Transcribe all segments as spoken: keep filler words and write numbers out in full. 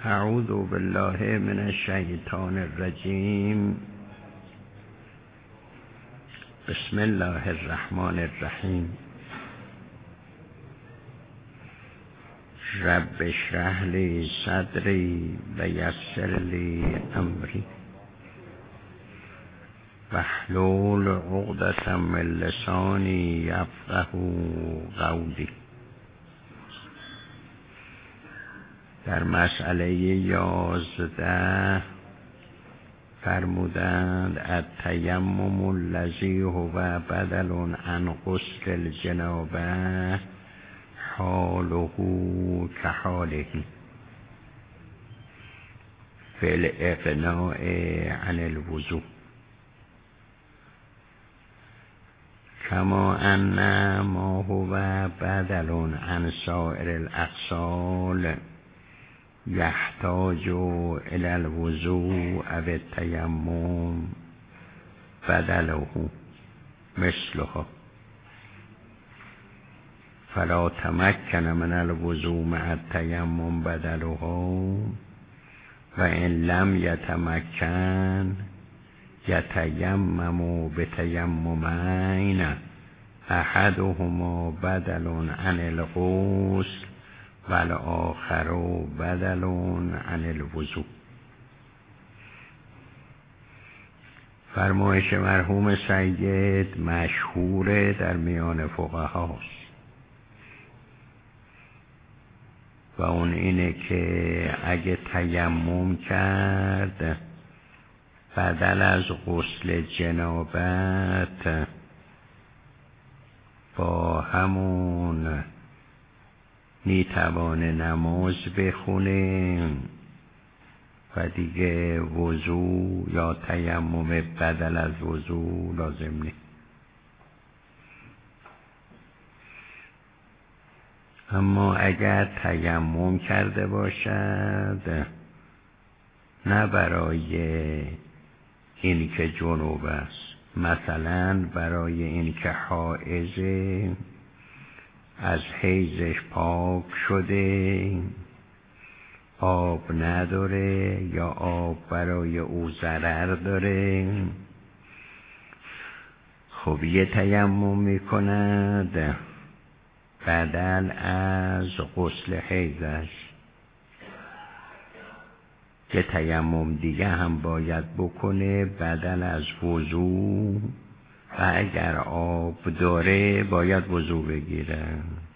اعوذ بالله من الشیطان الرجیم. بسم الله الرحمن الرحیم. رب اشرح لی صدری و یسر لی امری واحلل عقدة من لسانی یفقهوا قولی. در مسئله یازده فرمودند التیمم الذی هو بدل عن غسل الجنابه حاله کحاله فی الاغناء عن الوضوء کما ان ما هو بدل عن سائر الاغسال یحتاج الى الوضوء او التیمم بدله مثلها فلا تمکن من الوضوء مع التیمم بدلها و ان لم یتمکن یتیمم بتیممین احدهما بدل عن الغسل والآخر بدل عن الوضوء. فرمایش مرحوم سید مشهور در میان فقهاست و اون اینه که اگه تیمم کرد بدل از غسل جنابت با همون میتوانه نماز بخونه و دیگه وضو یا تیمم بدل از وضو لازم نیست. اما اگر تیمم کرده باشد نه برای این که جنوب است، مثلا برای این که حائضه از حیضش پاک شده آب نداره یا آب برای او ضرر داره، خب یه تیمم میکند بدل از غسل حیضش. یه تیمم دیگه هم باید بکنه بدل از وضو و اگر آب داره باید وضو بگیره.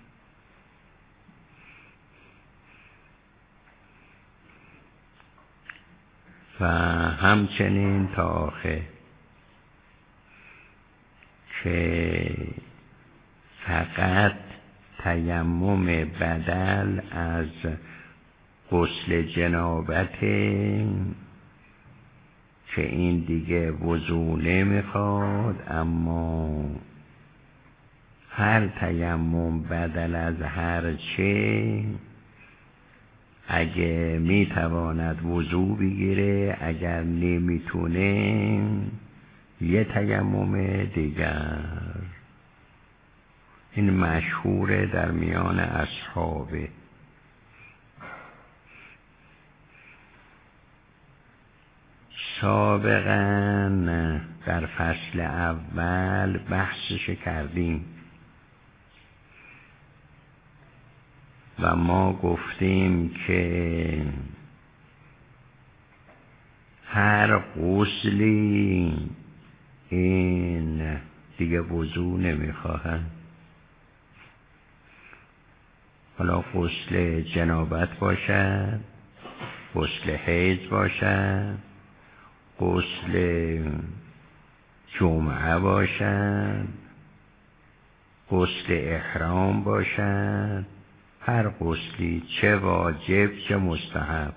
و همچنین تا آخر که فقط تیمم بدل از غسل جنابت که این دیگه وضو نمیخواد، اما هر تیمم بدل از هر چه اگه میتواند وضو بگیره، اگر نمیتونه یه تیمم دیگر. این مشهوره در میان اصحابه. سابقا در فصل اول بحثش کردیم و ما گفتیم که هر غسلی این دیگه وضو نمیخواهد، حالا غسل جنابت باشد، غسل حیض باشد، غسل جمعه باشد، غسل احرام باشد، هر غسلی چه واجب چه مستحب.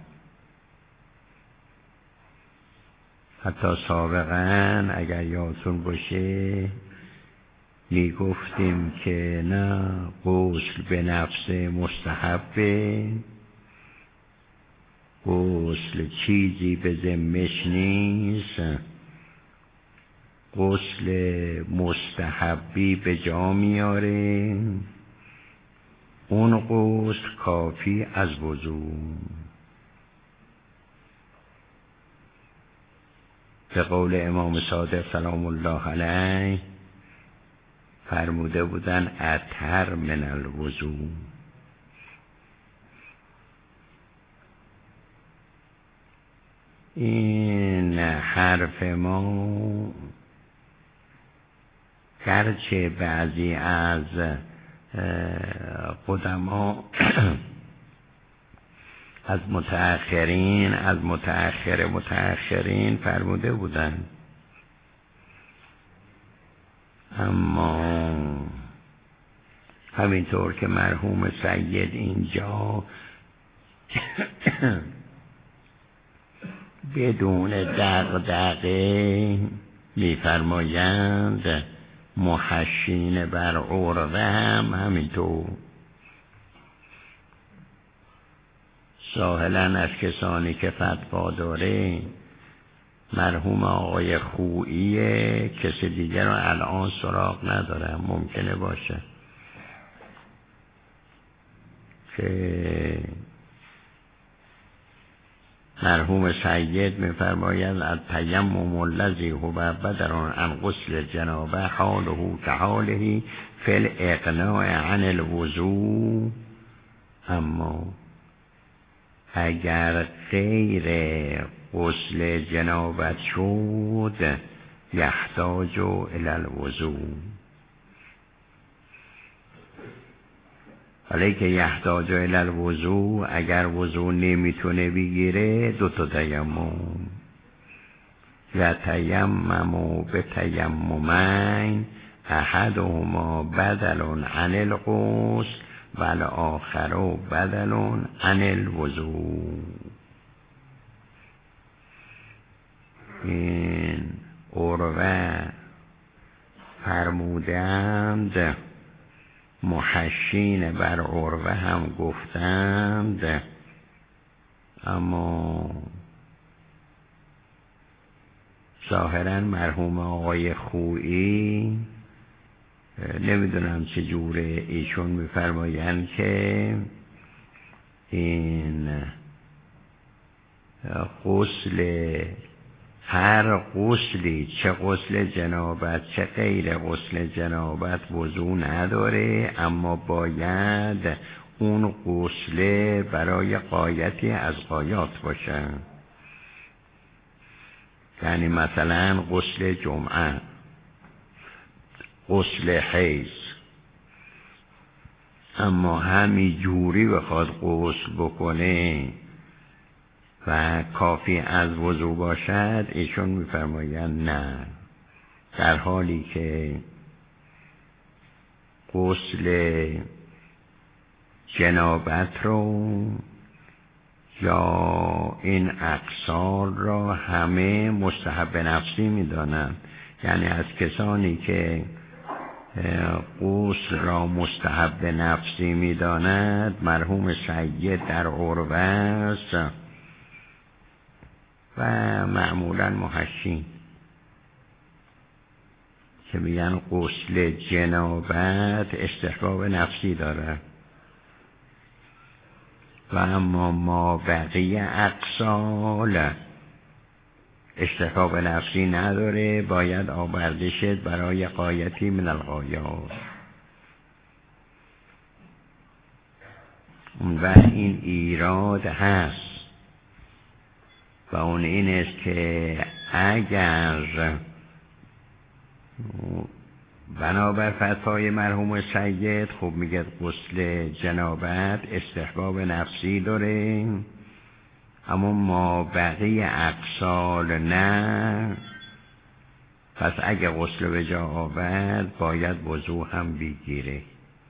حتی سابقا اگر یادتون باشه می گفتیم که نه غسل به نفس مستحبه، غسل چیزی به ذمش نیست، غسل مستحبی به جا میاره، اون غسل کافی از وضو. به قول امام صادق سلام الله علیه فرموده بودن اطهر من الوضو. این حرف ما گرچه بعضی از قدما از متأخرین از متأخر متأخرین فرموده بودند، اما همینطور که مرحوم سید اینجا بدون دغدغه می‌فرمایند محشین بر عرضه هم همینطور. ظاهراً از کسانی که فتوا داره مرحوم آقای خوییه، کسی دیگر رو الان سراغ ندارم، ممکنه باشه که مرحوم سید می‌فرماید التیمم الذی هو بدل عن غسل جنابه حاله كحاله فی الاغناء عن الوضوء. اما اگر غیر غسل جنابت شد یحتاج الی الوضوء، ولی که یحتاج الی الوضوء اگر وضوء نمیتونه بگیره دو تا تیمم، یا تیمم به تیممین احدهما بدل عن الغسل و الاخر بدل عن الوضوء. این عروه فرمودند، محشین بر عروه هم گفتند، اما ظاهراً مرحوم آقای خویی نمیدونم چجوره ایشون میفرمایند که این غسل هر غسلی، چه غسل جنابت چه غیر غسل جنابت، وضو نداره، اما باید اون غسل برای غایتی از غایات باشه. یعنی مثلا غسل جمعه، غسل حیض، اما همین جوری بخواد غسل بکنه و کافی از وضو باشد، ایشون میفرمایند نه، در حالی که غسل جنابت رو یا این اقسال را همه مستحب نفسی میدانند. یعنی از کسانی که غسل را مستحب نفسی میداند مرحوم سید در عروه است و معمولا محشین که میگن غسل جنابت استحباب نفسی داره و اما ما بقیه اقسال استحباب نفسی نداره، باید آورده شد برای غایتی من الغایات. و این ایراد هست و اون این است که اگر بنابر فتوای مرحوم سید خوب میگه غسل جنابت استحباب نفسی داره، اما ما بقیه اقسال نه، پس اگه غسل به جا آورد باید وضو هم بگیره.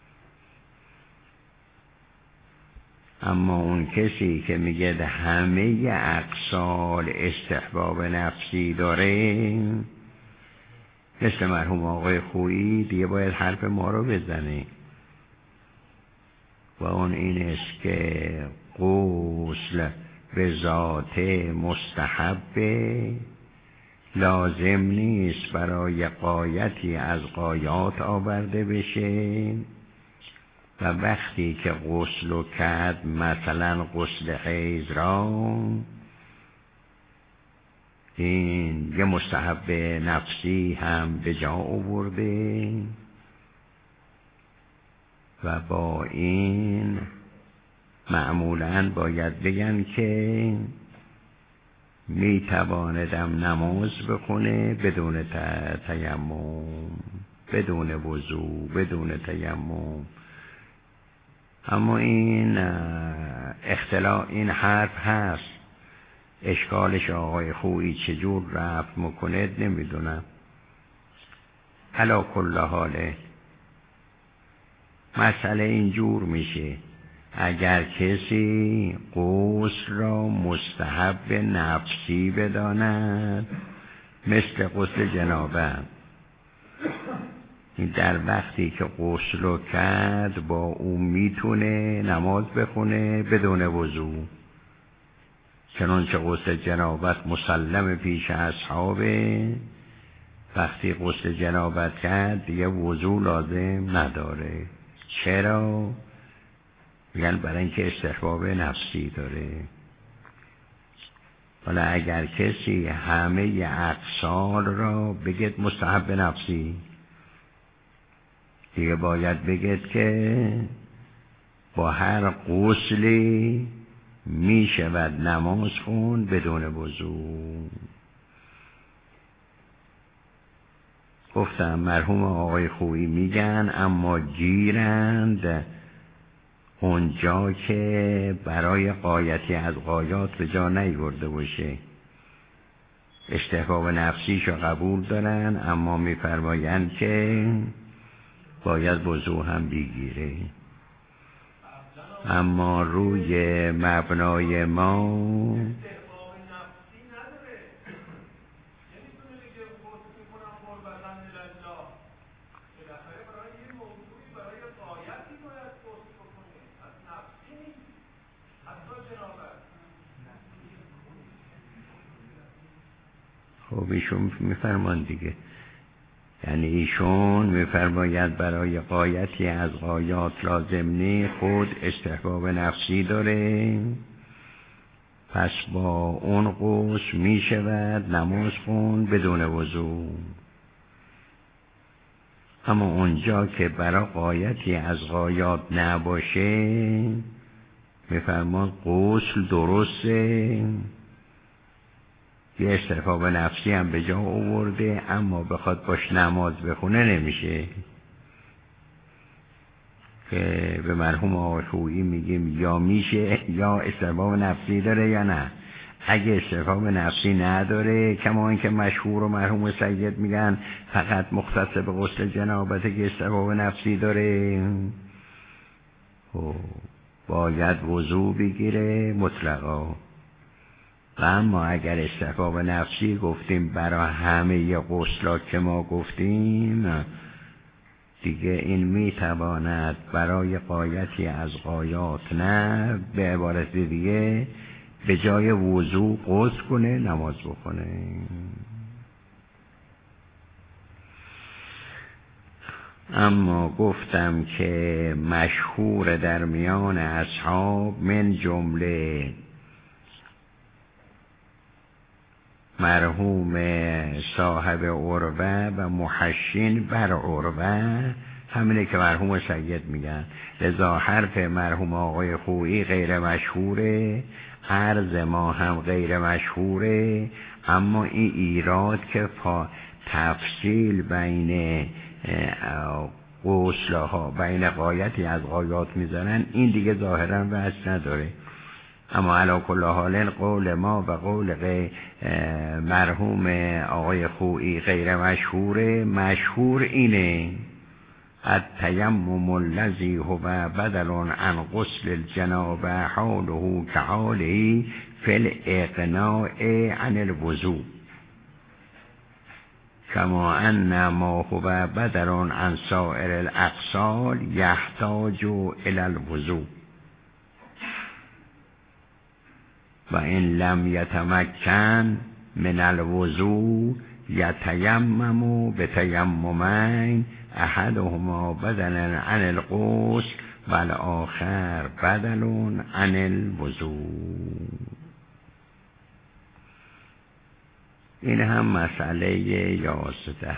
اما اون کسی که میگه همه اقسال استحباب نفسی داره، مثل مرحوم آقای خویی، دیگه باید حرف ما رو بزنه و اون این است که غسل به ذات مستحب لازم نیست برای غایتی از غایات آورده بشه و وقتی که غسل کرد، مثلا غسل حیض را، این یه مستحب نفسی هم به جا آورده و با این معمولاً باید بگن که می تواندم نماز بخونه بدون تیمم، بدون وضو، بدون تیمم. اما این اختلاف این حرف هست، اشکالش آقای خویی چجور رفت میکنه نمیدونم. علا کل حاله مسئله اینجور میشه، اگر کسی غسل را مستحب نفسی بداند مثل غسل جنابت، این در وقتی که غسل رو کرد با اون میتونه نماز بخونه بدون وضو، چنانچه غسل جنابت مسلم پیش اصحابه، وقتی غسل جنابت کرد دیگه وضو لازم نداره. چرا؟ میگن برای اینکه استحباب نفسی داره. حالا اگر کسی همه اقسال را بگید مستحب نفسی، دیگه باید بگید که با هر غسلی می شود نماز خون بدون وضو. گفتم مرحوم آقای خویی میگن اما گیرند اونجا که برای غایتی از غایات به جا نیورده باشه. استحباب نفسیشو قبول دارن اما میفرمایند که باید وضو هم بگیره. اما روی مبنای ما خب ایشون میفرمان دیگه، یعنی ایشون میفرماید برای غایتی از غایات لازم نی، خود استحباب نفسی داره، پس با اون غسل میشود نماز خون بدون وضو. اما اونجا که برای غایتی از غایات نباشه میفرمان غسل درسته، یه استحباب نفسی هم به جا آورده اما بخواد باش نماز بخونه نمیشه. که به مرحوم آقای خویی میگیم یا میشه یا استحباب نفسی داره یا نه. اگه استحباب نفسی نداره، کما اینکه مشهور و مرحوم سید میگن فقط مختص به غسل جنابت که استحباب نفسی داره، باید وضو بگیره مطلقا. و اما اگر استحباب نفسی گفتیم برای همه غسلا که ما گفتیم، دیگه این میتواند برای غایتی از غایات نه، به عبارت دیگه به جای وضو غسل کنه نماز بکنه. اما گفتم که مشهور در میان اصحاب من جمله مرحوم صاحب عروه و محشین بر عروه همینه که مرحوم سید میگن. لذا حرف مرحوم آقای خویی غیر مشهوره، عرض ما هم غیر مشهوره، اما این ایراد که تفصیل بین غسلها بین غایتی از غایات میزنن این دیگه ظاهرا وجه نداره. اما علی کل حال قول ما و قول مرحوم آقای خویی غیر مشهوره. مشهور اینه التیمم الذی هو بدل عن غسل الجنابه حاله كحاله فی الاغناء عن الوضوء کما ان ما هو بدل عن سائر الاغسال یحتاج الی الوضوء و این لم یتمکن من الوضوء یتیمم بتیممین احدهما بدل عن الغسل و الاخر بدل عن الوضوء. این هم مسئله یازده.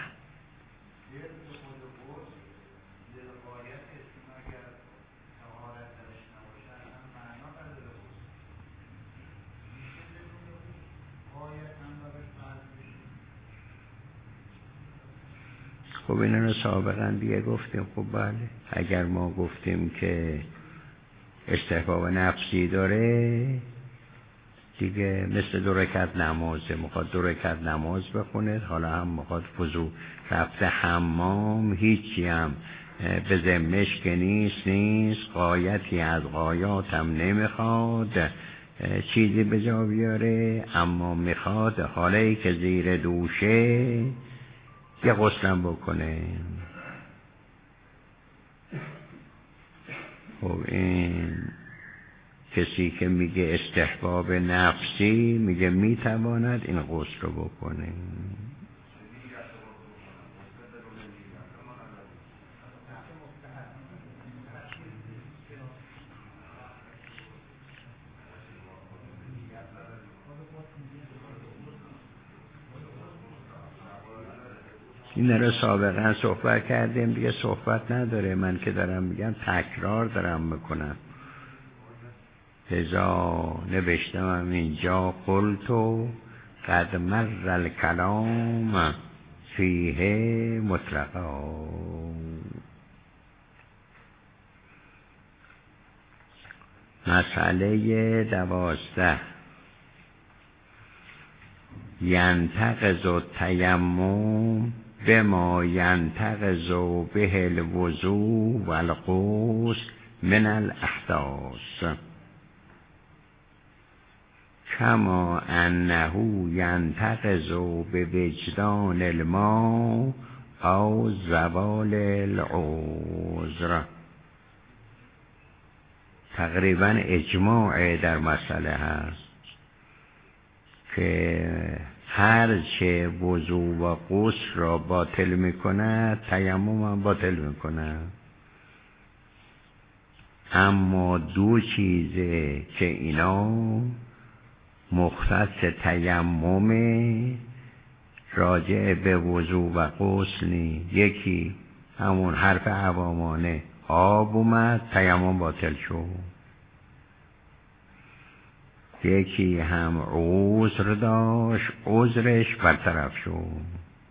خب این رو سابقا دیگه گفتیم. خب بله، اگر ما گفتیم که استحباب نفسی داره دیگه، مثل دو رکعت نمازه، میخواد دو رکعت نماز بخونه، حالا هم میخواد وضو، رفته حمام، هیچی هم به ذمش که نیست نیست غایتی از غایات هم نمیخواد چیزی به جا بیاره، اما میخواد حالی که زیر دوشه یه غسلم بکنه. خب این کسی که میگه استحباب نفسی، میگه میتواند این غسل رو بکنه. این رو سابقا صحبت کردیم دیگه، صحبت نداره. من که دارم میگم تکرار دارم میکنم. ازا نوشتم هم اینجا قلتو قد مر الکلام فیه مطلقا. مسئله دوازده. ینتقض التیمم بما ینتقض به الوضوء و الغسل من الاحداث کما انه ینتقض به وجدان الماء او زوال العذر. تقریبا اجماع در مسئله هست که هر چه وضو و غسل را باطل میکند تیمم هم باطل میکند. اما دو چیزه که اینا مختص تیمم، راجع به وضو و غسل نی. یکی همون حرف عوامانه آب اومد تیمم باطل شد. یکی هم عذر داشت عذرش برطرف شد.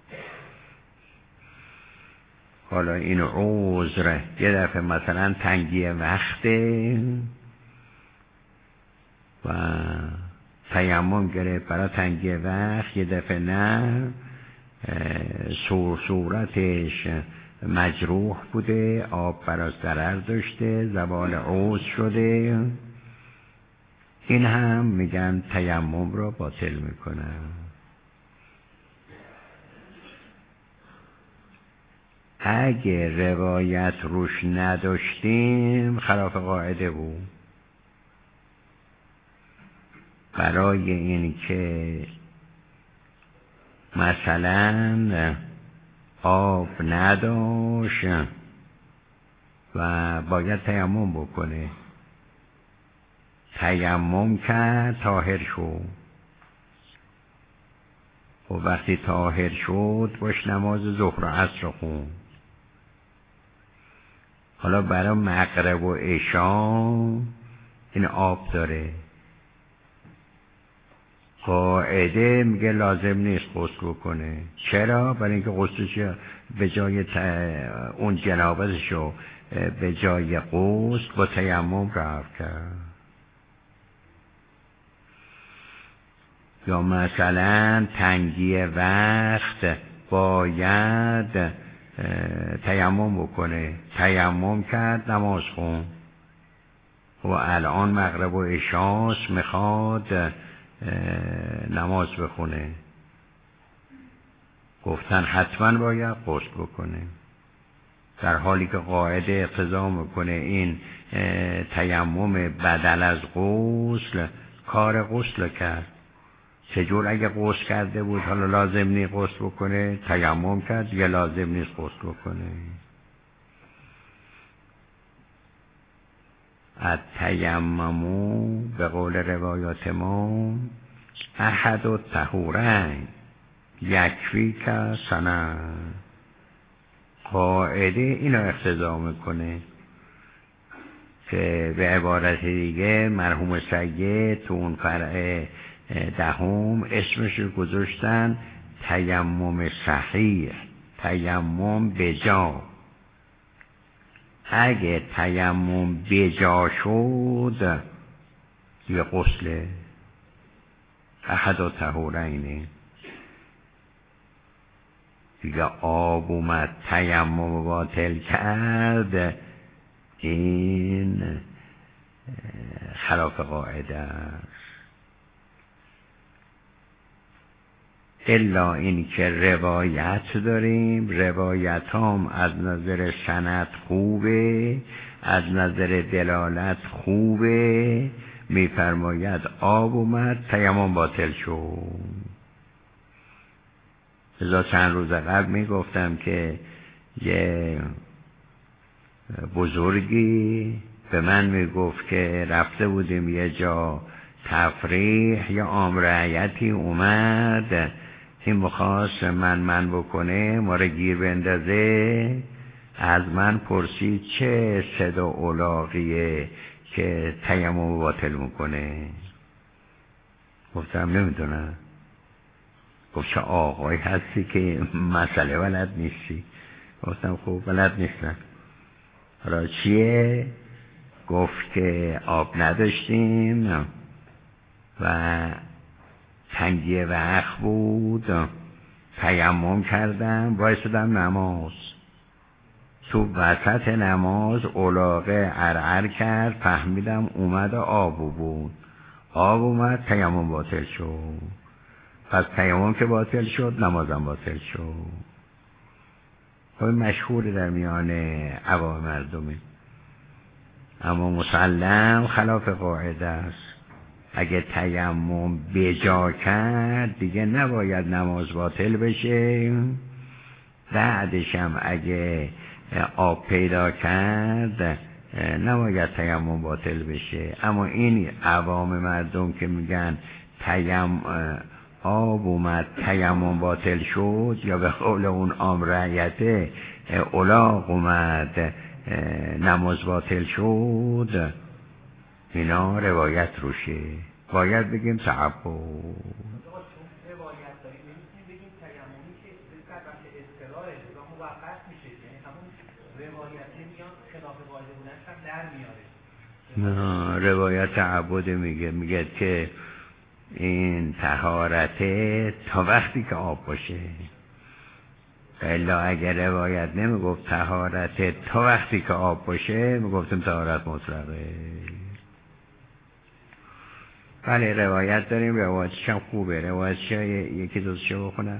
حالا این عذر یه دفعه مثلا تنگی وقته و تیمم گرفت برای تنگی وقت، یه دفعه نه سور صورتش مجروح بوده، آب براش ضرر داشته، زوال عذر شده، این هم میگن تیمم را باطل میکنن. اگه روایت روش نداشتیم خلاف قاعده بود. برای این که مثلا آب نداشت و باید تیمم بکنه، تیمم کرد طاهر شد. و وقتی طاهر شد باش نماز ظهر و عصر خون. حالا برای مغرب و عشا این آب داره، قاعده میگه لازم نیست غسل بکنه. چرا؟ برای اینکه غسلش به جای ت... اون جنابتشو به جای غسل با تیمم رفت کرد. یا مثلا تنگی وقت باید تیمم بکنه، تیمم کرد نماز خون و الان مغرب و عشاست میخواد نماز بخونه، گفتن حتما باید غسل بکنه، در حالی که قاعده اقتضا میکنه این تیمم بدل از غسل کار غسل کرد. چجور اگه غسل کرده بود حالا لازم نیست غسل بکنه، تیمم کرد یا لازم نیست غسل بکنه. التیمم به قول روایات ما احد الطهورین، یکفی که سنه. قاعده اینو اقتضا میکنه که به عبارت دیگه مرحوم سید تو اون فرع دهم اسمش رو گذاشتن تیمم صحیح، تیمم بجا. اگه تیمم بجا شد یه غسله احد و طهورینه دیگه، آب اومد تیمم باطل کرد، این خلاف قاعده است. الا این که روایت داریم، روایت هم از نظر سند خوبه، از نظر دلالت خوبه، میفرماید آب اومد تیمم باطل شد. ازا چند روز قبل میگفتم که یه بزرگی به من میگفت که رفته بودیم یه جا تفریح، یا آمرایتی اومد این مخواست من من بکنه، ما رو گیر بندازه، از من پرسید چه صدا اولاقیه که تیمم باطل میکنه. گفتم نمیدونم. گفت چه آقایی هستی که مسئله بلد نیستی؟ گفتم خب بلد نیستم. حالا چیه؟ گفت که آب نداشتیم و تنگی وقت بود، تیمم کردم، بایستدم نماز، تو وسط نماز اولاغه عرعر کرد، فهمیدم اومد آب بود، آب اومد تیمم باطل شد. پس تیمم که باطل شد نمازم باطل شد. خب مشهور در میان عوام مردمه، اما مسلم خلاف قاعده است. اگه تیمم بجا کرد دیگه نباید نماز باطل بشه، بعدش هم اگه آب پیدا کرد نباید تیمم باطل بشه. اما این عوام مردم که میگن تیمم آب اومد تیمم باطل شد، یا به قول اون عام رعیته اولاغ اومد نماز باطل شد، اینا روایت روشه، باید بگیم تعبد. نه، روایت تعبد میگه میگه که این طهارته تا وقتی که آب باشه. الا اگر روایت نمیگفت طهارته تا وقتی که آب باشه، میگفتیم طهارت مطلقه. بله روایت داریم، روایتش هم خوبه. روایتش یکی دوستش بخونم.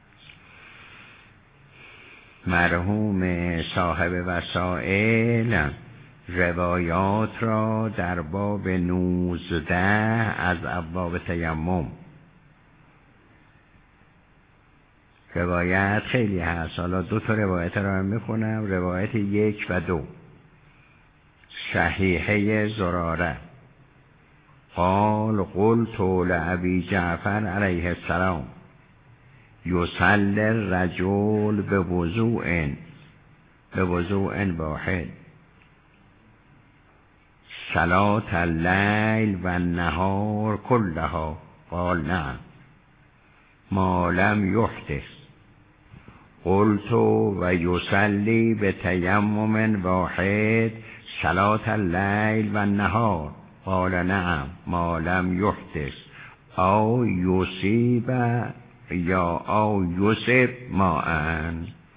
مرحوم صاحب وسائل روایات را در باب نوزده از ابواب تیمم، روایت خیلی هست، حالا دو تا روایت را هم میخونم. روایت یک و دو، صحیحه زراره قال قلت لأبی جعفر علیه السلام یصلی الرجل به وضوء به وضوء واحد صلاة اللیل و النهار كلها؟ قال نعم ما لم یحدث. قلت و یصلی به تیمم واحد صلاة اللیل و النهار؟ قال نعم ما لم یحدث او یصیب یا او یصب ماء.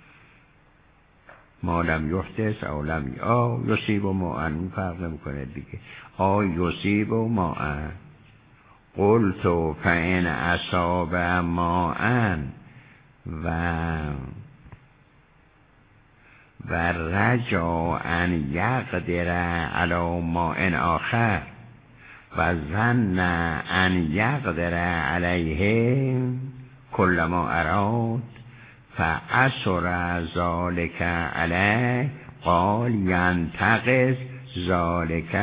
ما لم یحدث او لم او یصیب ماء، اون فرق نمیکنه دیگه، او یصیب ماء. قلت فإن اصاب ماء و و رجا ان یقدر علی ماء آخر و ظن ان یقدر علیه کل ما اراد فأسر ذلك علیه قال ینتقض ذلك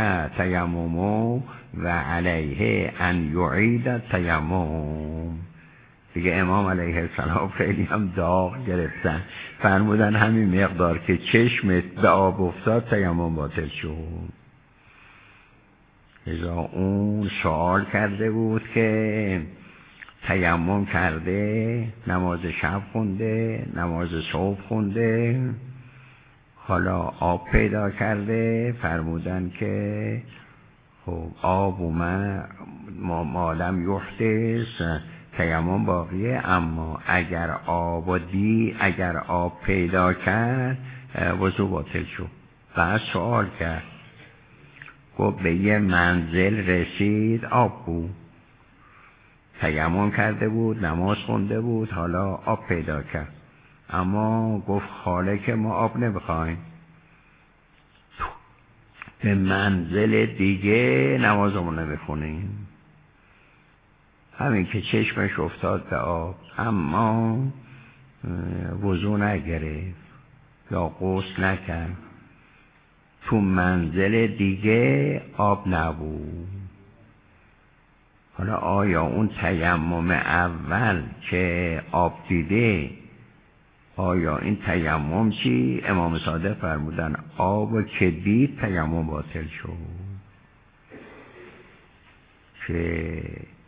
تیمم و علیه ان یعید تیمم. دیگه امام علیه السلام خیلی هم داغ گرفتن، فرمودن همین مقدار که چشمت به آب افتاد تیمم باطل شد. ازا اون سوال کرده بود که تیمم کرده، نماز شب خونده، نماز صبح خونده، حالا آب پیدا کرده، فرمودن که خب آب اومد مادم یحدث تیمم باقیه، اما اگر آب دی اگر آب پیدا کرد وضو باطل شد. بعد سوال کرد، گفت به یه منزل رسید آب بود، تیمم کرده بود، نماز خونده بود، حالا آب پیدا کرد، اما گفت خاله که ما آب نمیخوایم، به منزل دیگه نمازمون نمیخونیم. همین که چشمش افتاد به آب اما وضو نگرفت یا غسل نکرد، تو منزل دیگه آب نبود. حالا آیا اون تیمم اول که آب دیده، آیا این تیمم چی؟ امام صادق فرمودن آب که دید تیمم باطل شد. که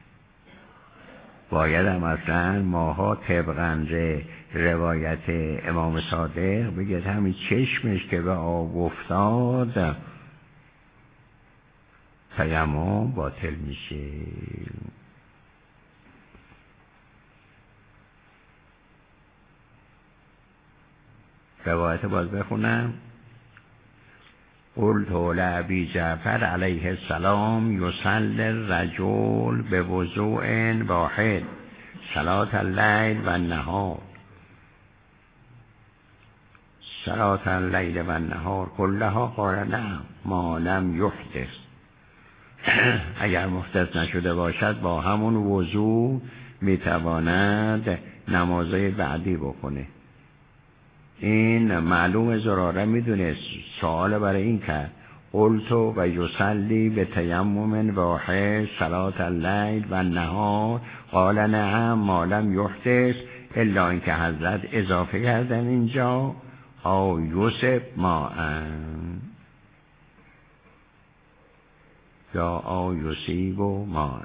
باید هم اصلا ماها طبقنده روایت امام صادق بگید همین چشمش که به آب افتاد تیمم باطل میشه. روایت باز بخونم. قلت لأبی جعفر علیه السلام یصلی الرجل به وضوء واحد صلاة اللیل و النهار صلاة اللیل و النهار کلها، قال نعم ما لم یحدث. اگر محدث نشده باشد با همون وضو میتواند نمازهای بعدی بکنه. این معلوم زراره میدونه سوال برای این کرد قلت و یصلی به تیمم واحد صلاة اللیل و النهار قال نعم ما لم یحدث، الا اینکه حضرت اضافه کردن اینجا او یوسف ما یا او یوسیب و ما.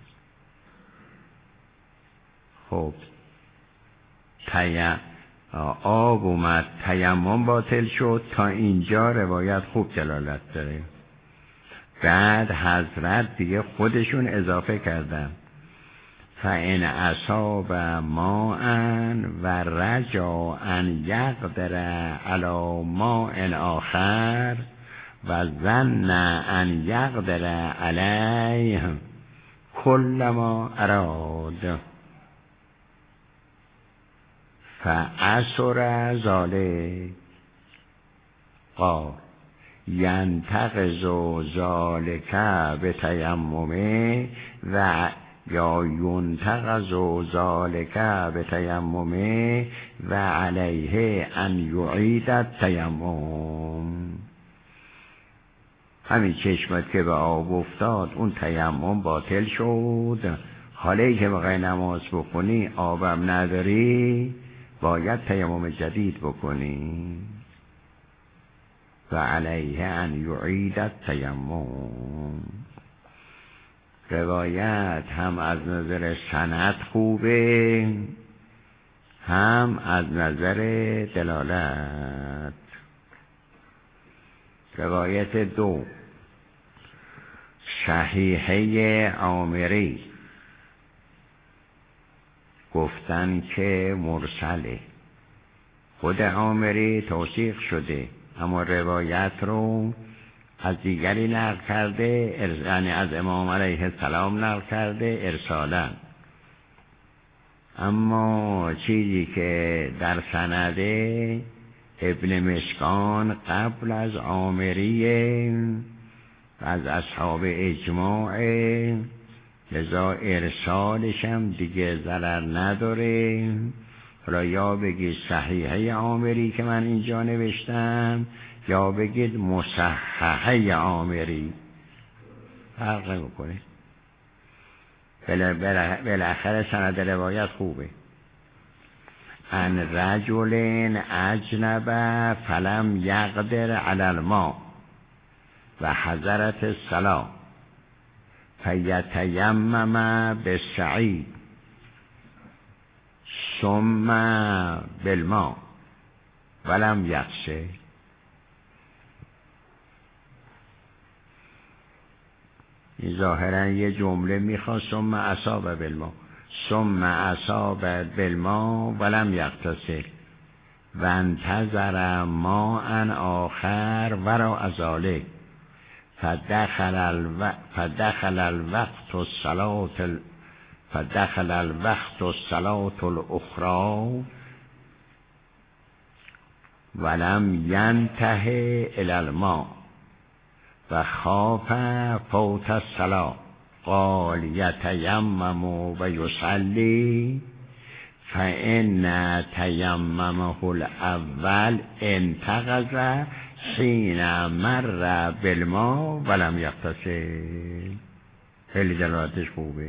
خب تیمم آب اومد تیمم باطل شد، تا اینجا روایت خوب دلالت داره. بعد حضرت دیگه خودشون اضافه کردن فَإِنْ أَصَابَ مَاءً وَرَجَا أَنْ يَقْدِرَ عَلَى مَاءٍ آخر و ظن أن يقدر علیه کل ما اراد فأسر ذلك قال ینتقض ذلك بتیممه و یا ینتقض ذلك بتیممه و علیه ان یعید التیمم. همین چشمت که به آب افتاد اون تیمم باطل شد، حالی که بخوای نماز بکنی آبم نداری باید تیمم جدید بکنی و علیه ان یعید التیمم. روایت هم از نظر سند خوبه هم از نظر دلالت. روایت دو صحیحه عامری گفتن که مرسله، خود عامری توثیق شده اما روایت رو از دیگری نقل کرده، یعنی از امام علیه السلام نقل کرده ارسالا. اما چیزی که در سنده ابن مشکان قبل از عامریه از اصحاب اجماع، لذا ارسالش هم دیگه ضرر نداره. حالا یا بگید صحیحه عامری که من اینجا نوشتم یا بگید مصححه عامری، فرق نمی‌کنه. بالاخره سند روایت خوبه. ان رجل اجنب فلم یقدر علی الماء و حضرت الصلاة فیتیمم بالصعید ثم بالماء ولم یغسل. این ظاهرا یه جمله میخواد ثم اصاب بالماء ثم اصاب بالماء ولم یغتسل و انتظر ماء آخر وراء ذلك فدخل الو... فدخل الوقت الصلاة فدخل الوقت الصلاة الأخرى ولم ينتهي إلى الماء و خاف فوت الصلاة قال یتیمم و یصلی فإن تیممه الاول انتقض حین مر بالماء ولم یغتسل. خیلی دلالتش خوبه.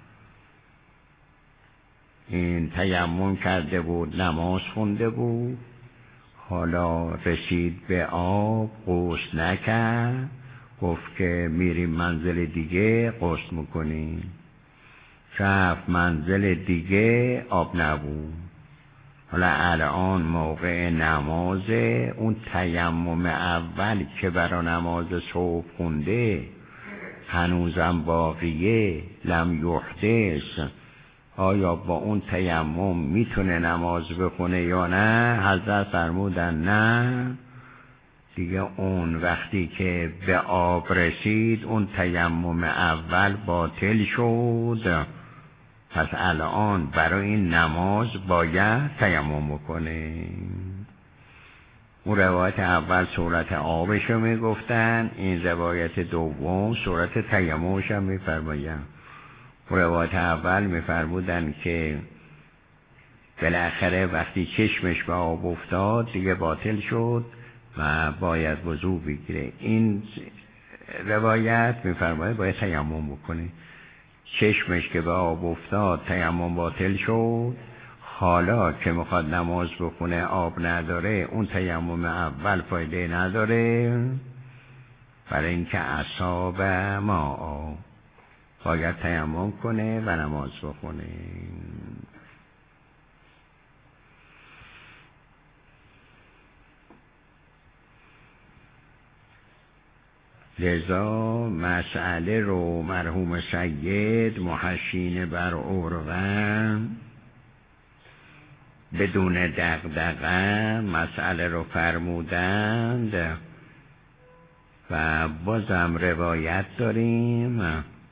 این تیمم کرده بود، نماز خونده بود، حالا رسید به آب، غسل نکرد، گفت که میریم منزل دیگه غسل میکنیم. رفت منزل دیگه، آب نبود. حالا الان موقع نمازه، اون تیمم اول که برا نماز صبح خونده هنوزم باقیه، لم یحدث، آیا با اون تیمم میتونه نماز بخونه یا نه؟ حضرت فرمودن نه دیگه، اون وقتی که به آب رسید اون تیمم اول باطل شد، پس الان برای این نماز باید تیمم بکنه. اون روایت اول صورت آبشو میگفتن، این روایت دوم صورت تیممش هم میفرماین. روایت اول میفرمودن که بالاخره وقتی چشمش به آب افتاد دیگه باطل شد و باید وضو بگیره. این روایت میفرماید باید تیمم بکنه. چشمش که به آب افتاد تیمم باطل شد، حالا که میخواد نماز بخونه آب نداره، اون تیمم اول فایده نداره، برای اینکه اصاب ما باید تیمم کنه و نماز بخونه. لذا مسئله رو مرحوم سید محشین بر عروه بدون دغدغه مسئله رو فرمودند و بازم روایت داریم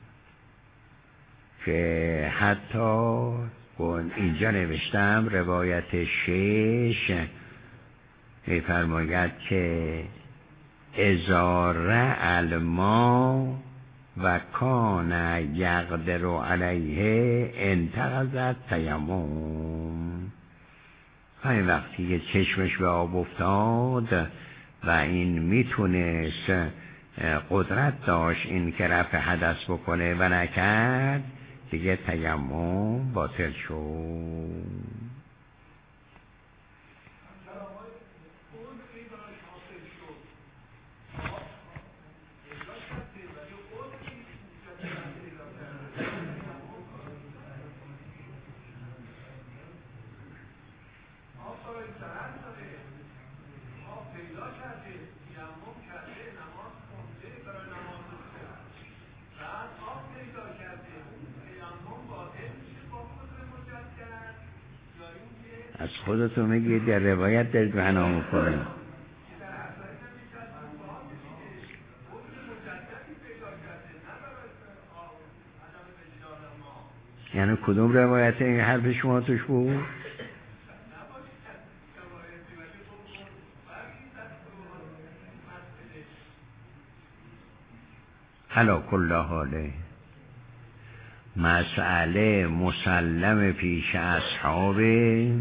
که حتی اینجا نوشتم روایت شش میفرماید که اذا رأى الماء و کان یقدر علیه انتقض تیمم. همین وقتی که چشمش به آب افتاد و این میتونست قدرت داشت این که رفع حدث بکنه و نکرد، دیگه تیمم باطل شد. از خودتون میگید در روایت دارید معنا میکنید. یعنی کدوم روایت این حرف شما توش بود؟ علا کل حاله مسئله مسلم پیش اصحابه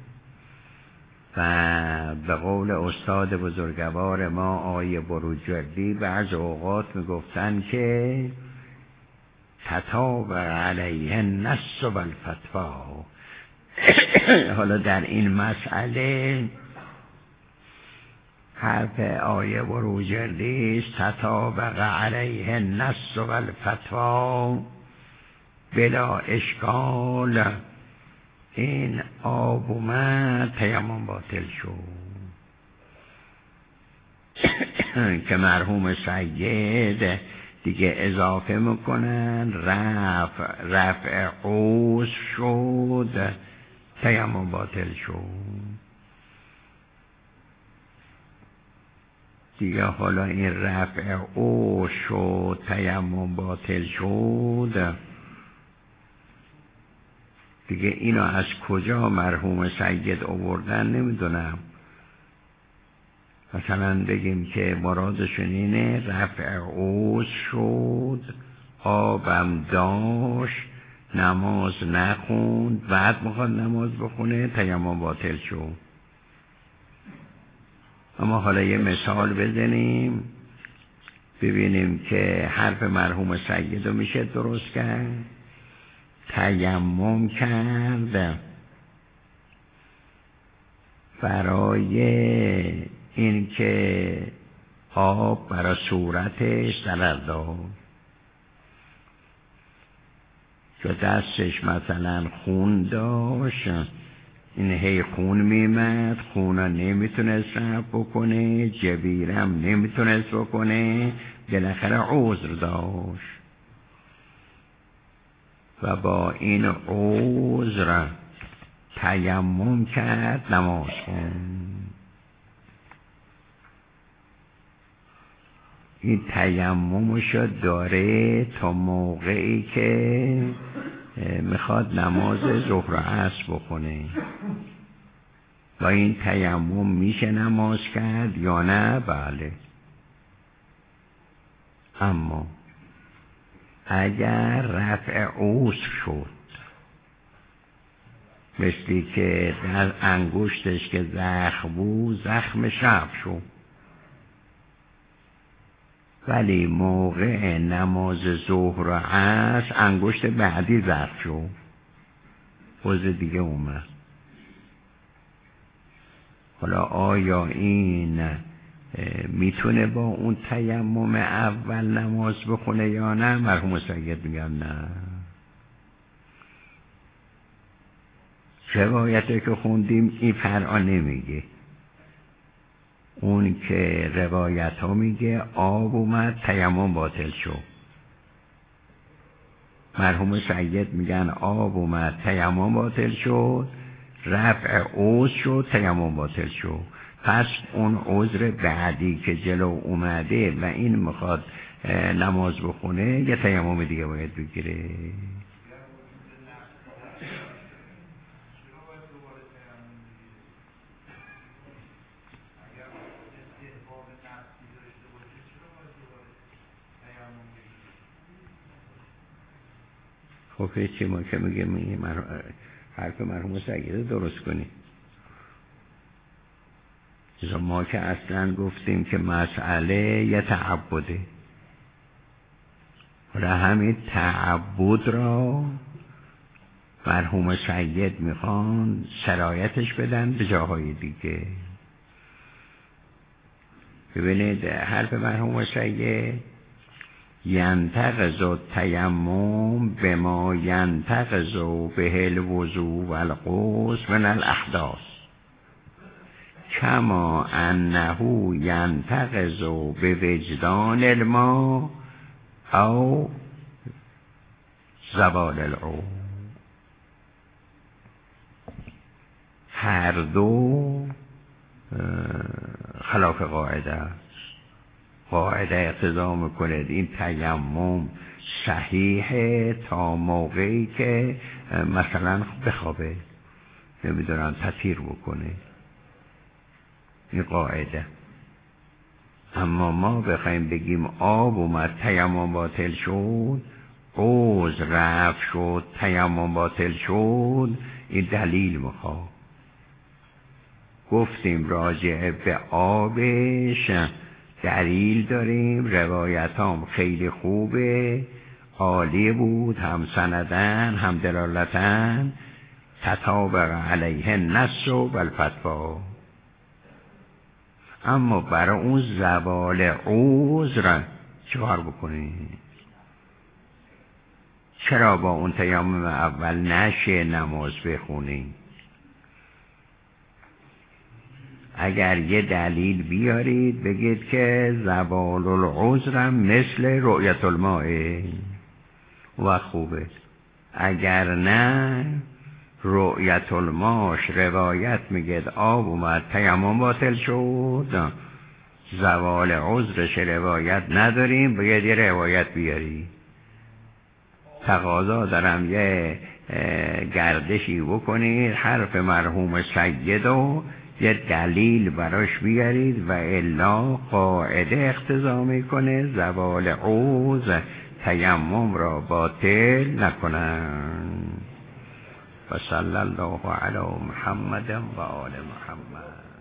و به قول استاد بزرگوار ما آیه بروجردی بعض اوقات میگفتن که تطابق علیه النص و الفتوا. حالا در این مسئله حرف آیه و روجردی است تطابق علیه النص و الفتوا بلا اشکال. این آب اومد تیمم باطل شد که مرحوم سید دیگه اضافه میکنن رفع رفع عوض شد تیمم باطل شد دیگه. حالا این رفع عوض شد تیمم باطل شد دیگه، اینو از کجا مرحوم سید آوردن نمیدونم. مثلا بگیم که مرادشون اینه رفع عوض شد، آبم داشت، نماز نخوند، بعد میخواد نماز بخونه، تیمم باطل شد. اما حالا یه مثال بزنیم ببینیم که حرف مرحوم سید رو میشه درست کرد. تیمم کرد برای این که آب برای صورتش ضرر داشت، که دستش مثلا خون داشت، این هی خون میمد، خونا نمیتونست رفع بکنه، جبیرم نمیتونست بکنه، بالاخره عذر داشت و با این عذر تیمم کرد، نماز خوند. این تیممشو داره تا موقعی که میخواد نماز ظهر و عصر بکنه. با این تیمم میشه نماز کرد یا نه؟ بله. اما اگر رفع عذر شد، مثلی که در انگشتش که زخم بود زخمش رفع شد، ولی موقع نماز ظهر و عصر انگشت بعدی زخم شد، عذر دیگه اومد. حالا آیا این میتونه با اون تیمم اول نماز بخونه یا نه؟ مرحوم سید میگن نه. روایتی که خوندیم این فرع نمیگه. اون که روایت ها میگه آب اومد تیمم باطل شد. مرحوم سید میگن آب اومد تیمم باطل شد، رفع عذر شد تیمم باطل شد. پس اون عذر بعدی که جلو اومده و این میخواد نماز بخونه یه تیمم دیگه باید بگیره. خب چی ما که میگه میگه حرف مرحوم سید درست کنی. ما که اصلا گفتیم که مسئله یه تعبده، حالا همین تعبد را مرحوم سید میخوان سرایتش بدن به جاهای دیگه. ببینید حرف مرحوم سید ینتقض التیمم بما ینتقض به الوضوء والغسل من الاحداث کما انه ینتقض به وجدان الماء او زوال العود. هر دو خلاف قاعده است. قاعده اقتضا میکنه این تیمم صحیحه تا موقعی که مثلا بخوابه، نمیدونم تطهیر بکنه، این قاعده. اما ما بخوایم بگیم آب اومد تیمم باطل شد، عذر رفع شد تیمم باطل شد، این دلیل میخواد. گفتیم راجع به آبش دلیل داریم، روایت هم خیلی خوبه. عالی بود، هم سندن هم دلالتن، تطابق علیه النص و الفتوا. اما برای اون زوال عذر چیکار بکنید؟ چرا با اون تیمم اول نشه نماز بخونید؟ اگر یه دلیل بیارید بگید که زوال العذر مثل رؤیت الماء و خوبه. اگر نه رؤیت الماش روایت میگه آب اومد تیمم باطل شد، زوال عذرش روایت نداریم، باید یه روایت بیاری. تقاضا دارم یه گردشی بکنید حرف مرحوم سید و یه دلیل براش بیارید و الا قاعده اقتضا میکنه زوال عذر تیمم را باطل نکنن. و صلی الله علی محمد و آل محمد.